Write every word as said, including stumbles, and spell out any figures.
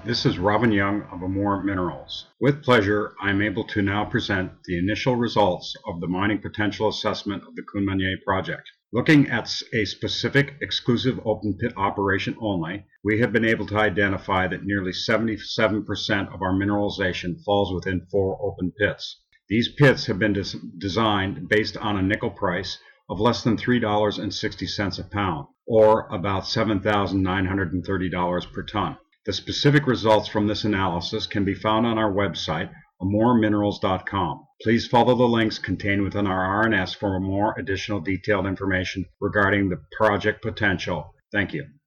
This is Robin Young of Amur Minerals. With pleasure, I am able to now present the initial results of the mining potential assessment of the Cournoyer project. Looking at a specific exclusive open pit operation only, we have been able to identify that nearly seventy-seven percent of our mineralization falls within four open pits. These pits have been des- designed based on a nickel price of less than three dollars and sixty cents a pound, or about seven thousand nine hundred thirty dollars per ton. The specific results from this analysis can be found on our website, amur minerals dot com. Please follow the links contained within our R N S for more additional detailed information regarding the project potential. Thank you.